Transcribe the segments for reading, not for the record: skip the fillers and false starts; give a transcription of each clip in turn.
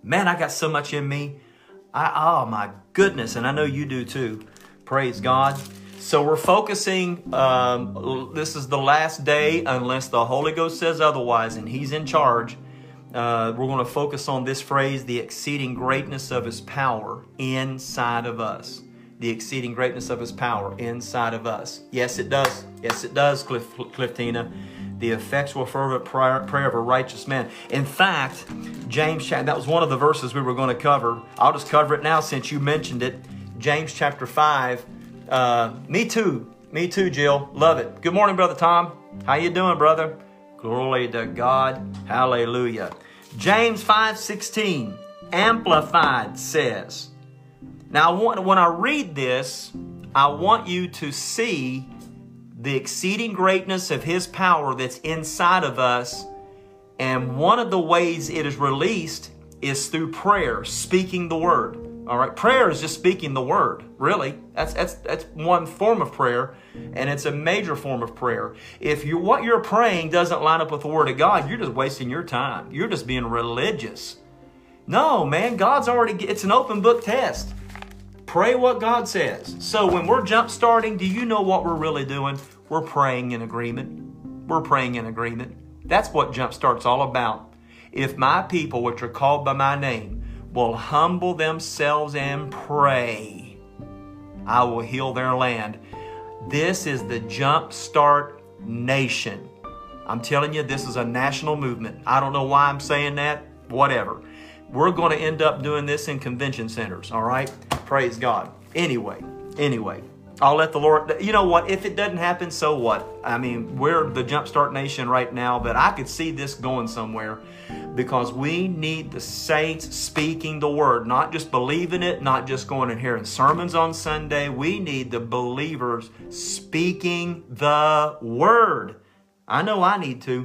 Man, I got so much in me. Oh my goodness, and I know you do too. Praise God. So we're focusing, this is the last day unless the Holy Ghost says otherwise and He's in charge. We're going to focus on this phrase, the exceeding greatness of His power inside of us. The exceeding greatness of His power inside of us. Yes, it does. Yes, it does, Cliftina. The effectual fervent prayer of a righteous man. In fact, James, that was one of the verses we were going to cover. I'll just cover it now since you mentioned it. James chapter 5. Me too, Jill. Love it. Good morning, Brother Tom. How you doing, brother? Glory to God. Hallelujah. James 5:16, Amplified says. Now, when I read this, I want you to see the exceeding greatness of His power that's inside of us. And one of the ways it is released is through prayer, speaking the word. All right, prayer is just speaking the word, really. That's one form of prayer, and it's a major form of prayer. If what you're praying doesn't line up with the Word of God, you're just wasting your time. You're just being religious. No, man, it's an open book test. Pray what God says. So when we're jump starting, do you know what we're really doing? We're praying in agreement. We're praying in agreement. That's what jump start's all about. If my people, which are called by my name, will humble themselves and pray, I will heal their land. This is the Jump Start Nation. I'm telling you, this is a national movement. I don't know why I'm saying that. Whatever. We're going to end up doing this in convention centers, all right? Praise God. Anyway, I'll let the Lord, you know what, if it doesn't happen, so what? I mean, we're the Jumpstart Nation right now, but I could see this going somewhere because we need the saints speaking the word, not just believing it, not just going and hearing sermons on Sunday. We need the believers speaking the word. I know I need to.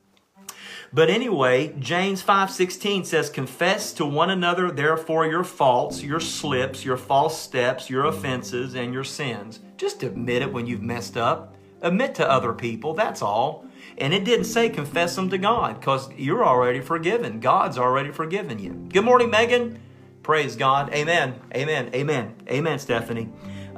But anyway, James 5:16 says, confess to one another, therefore, your faults, your slips, your false steps, your offenses, and your sins. Just admit it when you've messed up. Admit to other people, that's all. And it didn't say confess them to God because you're already forgiven. God's already forgiven you. Good morning, Megan. Praise God. Amen. Amen. Amen. Amen, Stephanie.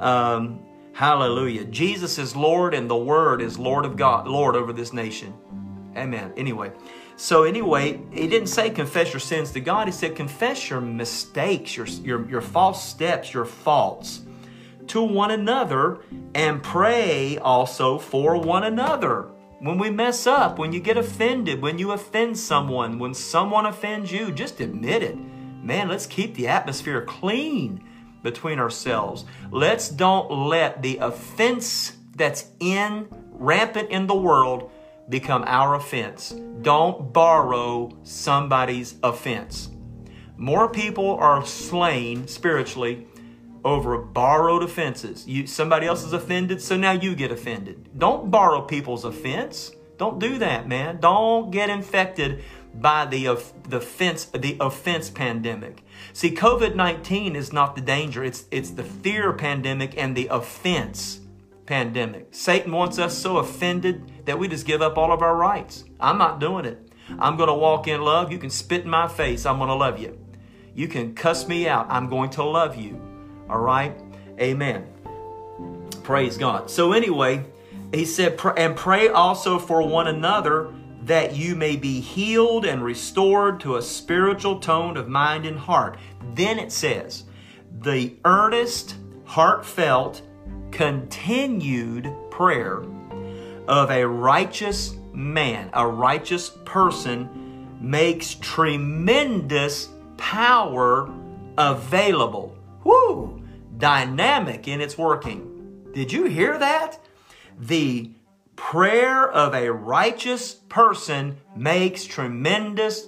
Hallelujah. Jesus is Lord and the Word is Lord of God, Lord over this nation. Amen. So anyway, He didn't say confess your sins to God. He said confess your mistakes, your false steps, your faults to one another, and pray also for one another. When we mess up, when you get offended, when you offend someone, when someone offends you, just admit it. Man, let's keep the atmosphere clean between ourselves. Let's don't let the offense that's rampant in the world become our offense. Don't borrow somebody's offense. More people are slain spiritually over borrowed offenses. Somebody else is offended, so now you get offended. Don't borrow people's offense. Don't do that, man. Don't get infected by the offense pandemic. See, COVID-19 is not the danger. It's the fear pandemic and the offense pandemic. Satan wants us so offended that we just give up all of our rights. I'm not doing it. I'm going to walk in love. You can spit in my face. I'm going to love you. You can cuss me out. I'm going to love you. All right? Amen. Praise God. So anyway, he said, and pray also for one another that you may be healed and restored to a spiritual tone of mind and heart. Then it says, the earnest, heartfelt, continued prayer of a righteous man, a righteous person, makes tremendous power available. Woo! Dynamic in its working. Did you hear that? The prayer of a righteous person makes tremendous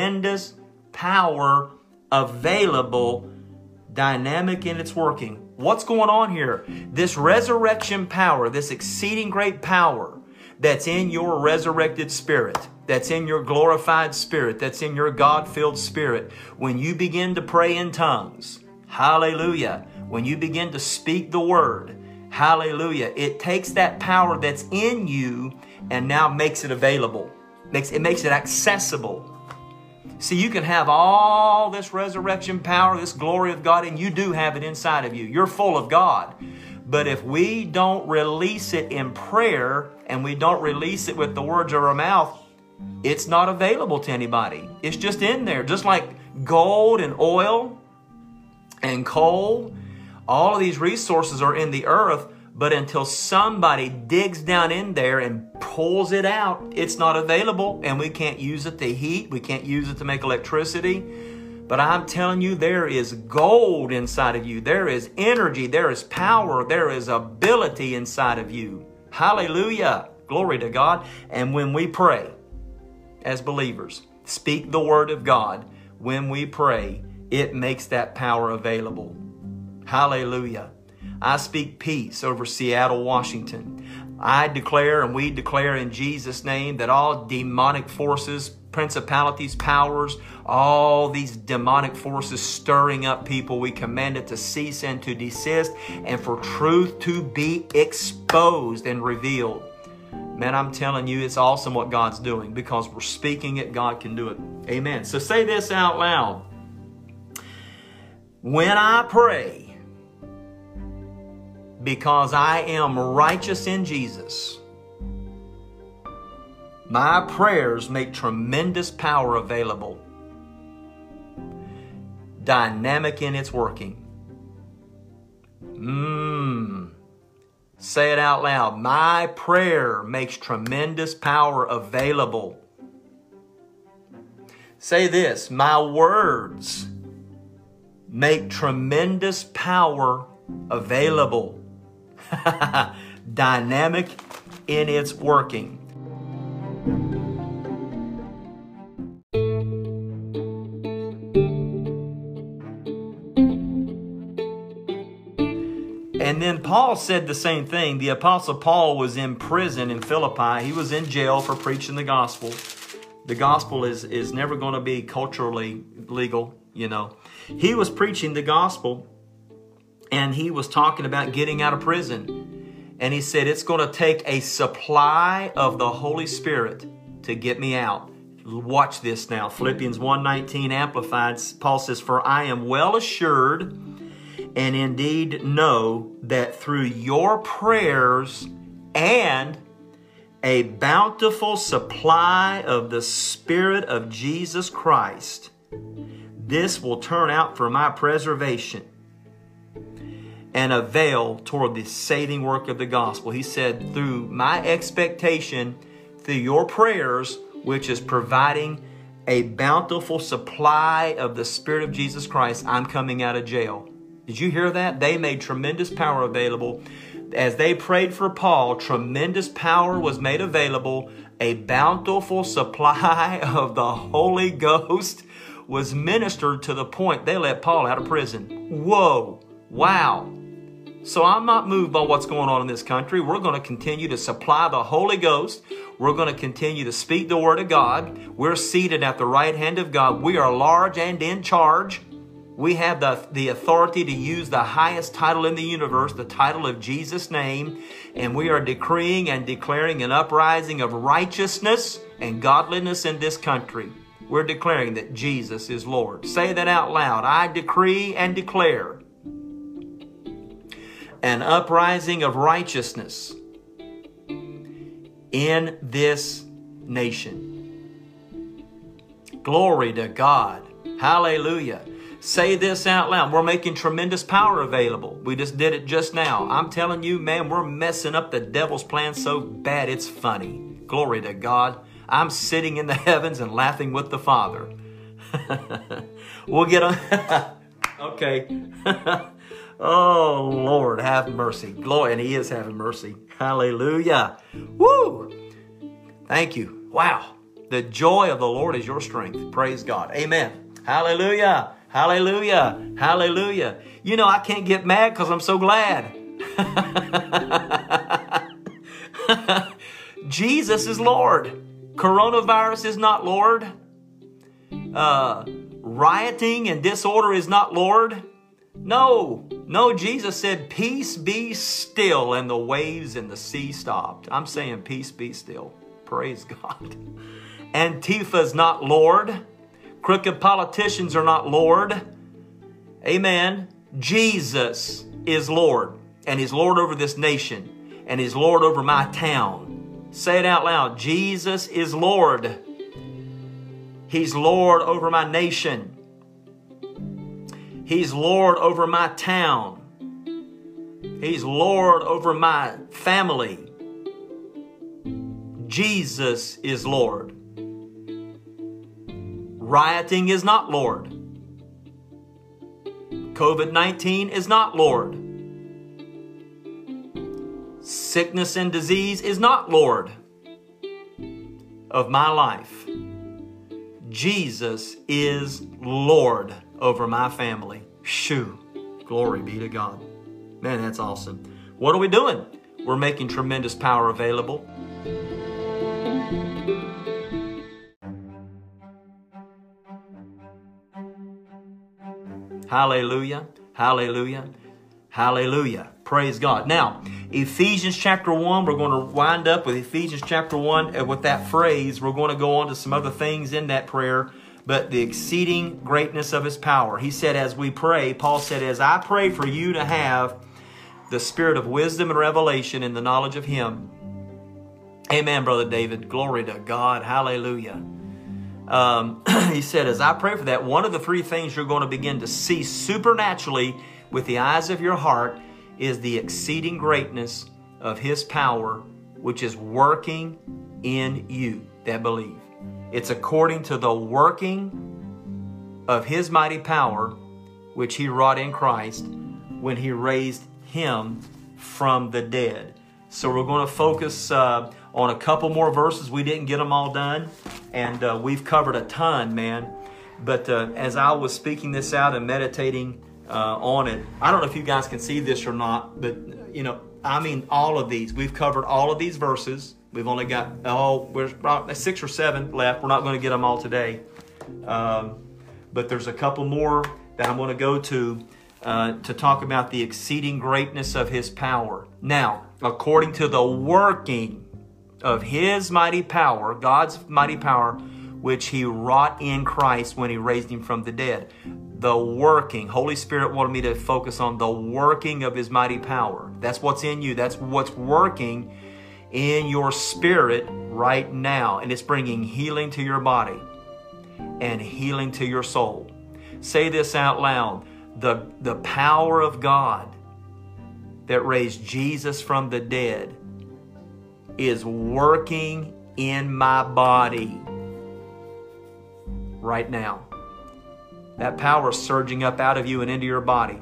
power available, dynamic in its working. What's going on here? This resurrection power, this exceeding great power that's in your resurrected spirit, that's in your glorified spirit, that's in your God-filled spirit, when you begin to pray in tongues, hallelujah, when you begin to speak the word, hallelujah, it takes that power that's in you and now makes it available. It makes it accessible. See, you can have all this resurrection power, this glory of God, and you do have it inside of you. You're full of God. But if we don't release it in prayer and we don't release it with the words of our mouth, it's not available to anybody. It's just in there. Just like gold and oil and coal, all of these resources are in the earth, but until somebody digs down in there and pulls it out, it's not available, and we can't use it to heat. We can't use it to make electricity. But I'm telling you, there is gold inside of you. There is energy. There is power. There is ability inside of you. Hallelujah. Glory to God. And when we pray as believers, speak the word of God, when we pray, it makes that power available. Hallelujah. I speak peace over Seattle, Washington. I declare and we declare in Jesus' name that all demonic forces, principalities, powers, all these demonic forces stirring up people, we command it to cease and to desist, and for truth to be exposed and revealed. Man, I'm telling you, it's awesome what God's doing, because we're speaking it, God can do it. Amen. So say this out loud. When I pray, because I am righteous in Jesus, my prayers make tremendous power available. Dynamic in its working. Say it out loud. My prayer makes tremendous power available. Say this. My words make tremendous power available. Dynamic in its working. And then Paul said the same thing. The Apostle Paul was in prison in Philippi. He was in jail for preaching the gospel. The gospel is never going to be culturally legal, you know. He was preaching the gospel, and he was talking about getting out of prison. And he said, it's going to take a supply of the Holy Spirit to get me out. Watch this now. Philippians 1:19 Amplified. Paul says, for I am well assured and indeed know that through your prayers and a bountiful supply of the Spirit of Jesus Christ, this will turn out for my preservation and avail toward the saving work of the gospel. He said, through my expectation, through your prayers, which is providing a bountiful supply of the Spirit of Jesus Christ, I'm coming out of jail. Did you hear that? They made tremendous power available. As they prayed for Paul, tremendous power was made available. A bountiful supply of the Holy Ghost was ministered to the point they let Paul out of prison. Whoa. Wow. So I'm not moved by what's going on in this country. We're going to continue to supply the Holy Ghost. We're going to continue to speak the Word of God. We're seated at the right hand of God. We are large and in charge. We have the authority to use the highest title in the universe, the title of Jesus' name. And we are decreeing and declaring an uprising of righteousness and godliness in this country. We're declaring that Jesus is Lord. Say that out loud. I decree and declare an uprising of righteousness in this nation. Glory to God. Hallelujah. Say this out loud. We're making tremendous power available. We just did it just now. I'm telling you, man, we're messing up the devil's plan so bad it's funny. Glory to God. I'm sitting in the heavens and laughing with the Father. We'll get on. Okay. Oh, Lord, have mercy. Glory, and He is having mercy. Hallelujah. Woo! Thank you. Wow. The joy of the Lord is your strength. Praise God. Amen. Hallelujah. Hallelujah. Hallelujah. You know, I can't get mad because I'm so glad. Jesus is Lord. Coronavirus is not Lord. Rioting and disorder is not Lord. No, Jesus said, peace be still, and the waves and the sea stopped. I'm saying peace be still. Praise God. Antifa is not Lord. Crooked politicians are not Lord. Amen. Jesus is Lord. And He's Lord over this nation. And He's Lord over my town. Say it out loud. Jesus is Lord. He's Lord over my nation. He's Lord over my town. He's Lord over my family. Jesus is Lord. Rioting is not Lord. COVID-19 is not Lord. Sickness and disease is not Lord of my life. Jesus is Lord over my family. Shoo. Glory be to God. Man, that's awesome. What are we doing? We're making tremendous power available. Hallelujah. Hallelujah. Hallelujah. Praise God. Now, Ephesians chapter 1, we're going to wind up with Ephesians chapter 1. And with that phrase, we're going to go on to some other things in that prayer. But the exceeding greatness of His power. He said, as we pray, Paul said, as I pray for you to have the spirit of wisdom and revelation in the knowledge of Him. Amen, Brother David. Glory to God. Hallelujah. He said, as I pray for that, one of the three things you're going to begin to see supernaturally with the eyes of your heart is the exceeding greatness of His power, which is working in you that believe. It's according to the working of His mighty power, which He wrought in Christ when He raised Him from the dead. So we're going to focus on a couple more verses. We didn't get them all done, and we've covered a ton, man. But as I was speaking this out and meditating on it, I don't know if you guys can see this or not, but I mean all of these. We've covered all of these verses. We've only got we're about 6 or 7 left. We're not going to get them all today, but there's a couple more that I'm going to go to talk about the exceeding greatness of His power. Now, according to the working of His mighty power, God's mighty power, which He wrought in Christ when He raised Him from the dead. The working. Holy Spirit wanted me to focus on the working of His mighty power. That's what's in you. That's what's working in your spirit right now. And it's bringing healing to your body and healing to your soul. Say this out loud. The power of God that raised Jesus from the dead is working in my body right now. That power is surging up out of you and into your body.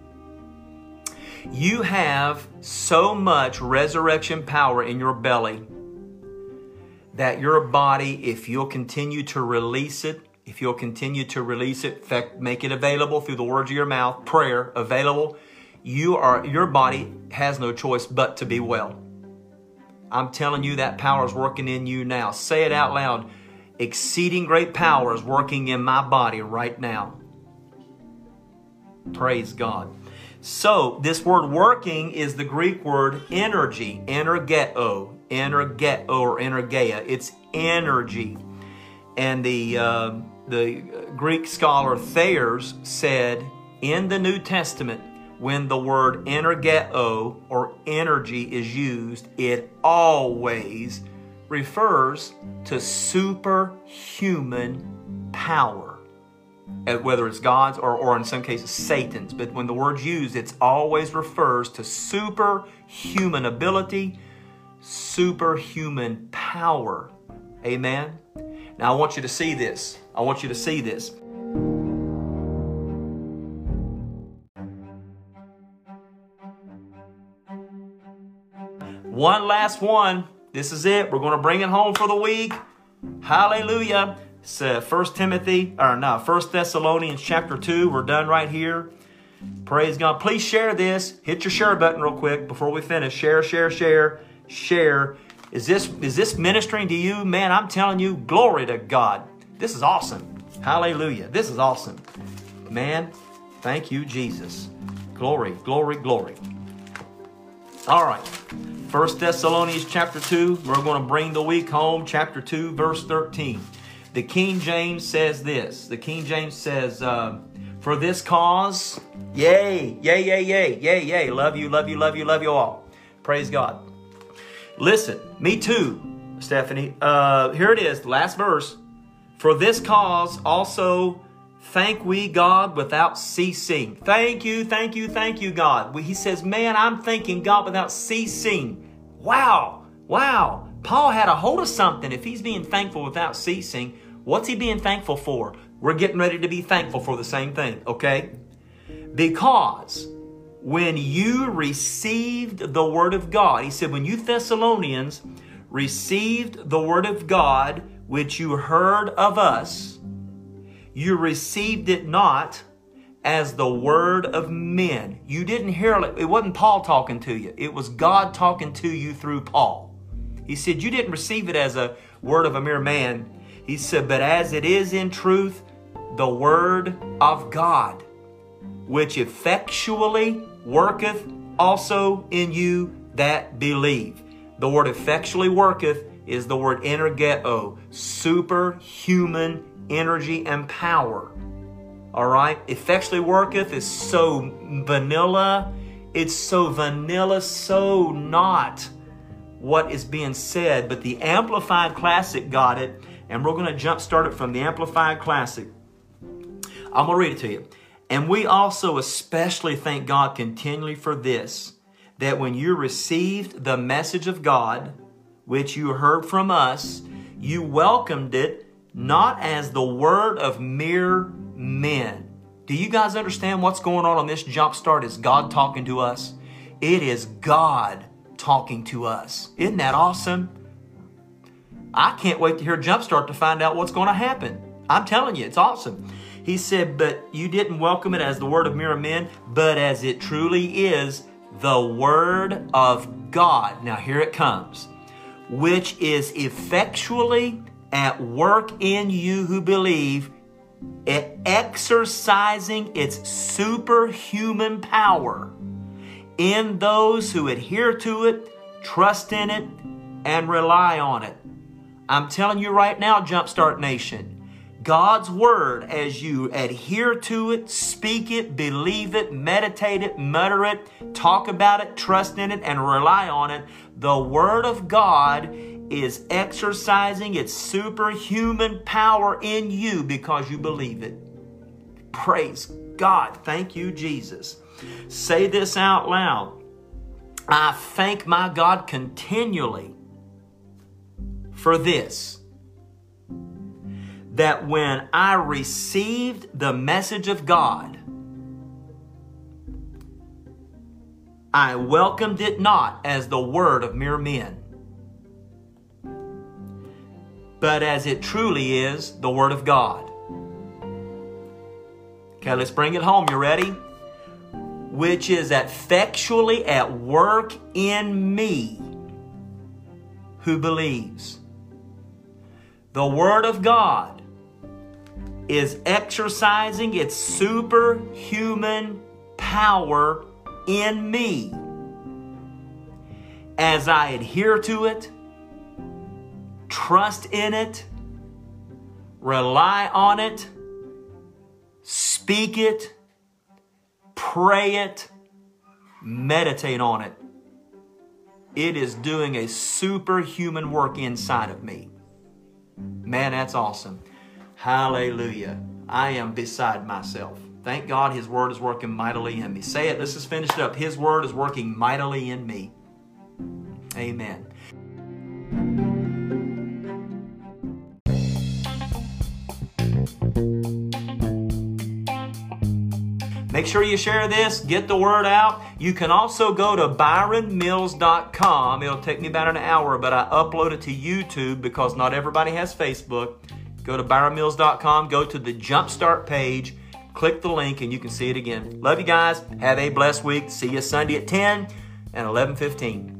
You have so much resurrection power in your belly that your body, if you'll continue to release it, in fact, make it available through the words of your mouth, prayer available, your body has no choice but to be well. I'm telling you, that power is working in you now. Say it out loud. Exceeding great power is working in my body right now. Praise God. So this word working is the Greek word energy, energeo or energeia. It's energy. And the Greek scholar Thayers said in the New Testament, when the word energeo or energy is used, it always refers to superhuman power. Whether it's God's or in some cases Satan's. But when the word's used, it always refers to superhuman ability, superhuman power. Amen? Now I want you to see this. I want you to see this. One last one. This is it. We're going to bring it home for the week. Hallelujah. It's 1 Thessalonians chapter 2. We're done right here. Praise God. Please share this. Hit your share button real quick before we finish. Share, share, share, share. Is this ministering to you? Man, I'm telling you, glory to God. This is awesome. Hallelujah. This is awesome. Man, thank you, Jesus. Glory, glory, glory. All right. 1 Thessalonians chapter 2. We're going to bring the week home. Chapter 2, verse 13. The King James says this. The King James says, for this cause, yay, yay, yay, yay, yay, yay. Love you, love you, love you, love you all. Praise God. Listen, me too, Stephanie. Here it is, the last verse. For this cause also thank we God without ceasing. Thank you, thank you, thank you, God. He says, man, I'm thanking God without ceasing. Wow, wow. Paul had a hold of something. If he's being thankful without ceasing, what's he being thankful for? We're getting ready to be thankful for the same thing, okay? Because when you received the Word of God, he said, when you Thessalonians received the Word of God, which you heard of us, you received it not as the word of men. You didn't hear it. It wasn't Paul talking to you. It was God talking to you through Paul. He said, you didn't receive it as a word of a mere man. He said, but as it is in truth, the word of God, which effectually worketh also in you that believe. The word effectually worketh is the word energeo, superhuman energy and power. All right? Effectually worketh is so vanilla. It's so vanilla, so not what is being said. But the Amplified Classic got it, and we're going to jump start it from the Amplified Classic. I'm going to read it to you. And we also especially thank God continually for this, that when you received the message of God, which you heard from us, you welcomed it not as the word of mere men. Do you guys understand what's going on this jump start? Is God talking to us? It is God talking to us. Isn't that awesome? I can't wait to hear Jumpstart to find out what's going to happen. I'm telling you, it's awesome. He said, but you didn't welcome it as the word of mere men, but as it truly is the word of God. Now here it comes. Which is effectually at work in you who believe, exercising its superhuman power in those who adhere to it, trust in it, and rely on it. I'm telling you right now, Jumpstart Nation, God's Word, as you adhere to it, speak it, believe it, meditate it, mutter it, talk about it, trust in it, and rely on it, the Word of God is exercising its superhuman power in you because you believe it. Praise God. Thank you, Jesus. Say this out loud. I thank my God continually for this, that when I received the message of God, I welcomed it not as the word of mere men, but as it truly is the word of God. Okay, let's bring it home. You ready? Which is effectually at work in me who believes. The Word of God is exercising its superhuman power in me as I adhere to it, trust in it, rely on it, speak it, pray it, meditate on it. It is doing a superhuman work inside of me. Man, that's awesome. Hallelujah. I am beside myself. Thank God His Word is working mightily in me. Say it. Let's just finish it up. His Word is working mightily in me. Amen. Make sure you share this. Get the word out. You can also go to ByronMills.com. It'll take me about an hour, but I upload it to YouTube because not everybody has Facebook. Go to ByronMills.com. Go to the Jumpstart page. Click the link and you can see it again. Love you guys. Have a blessed week. See you Sunday at 10 and 11:15.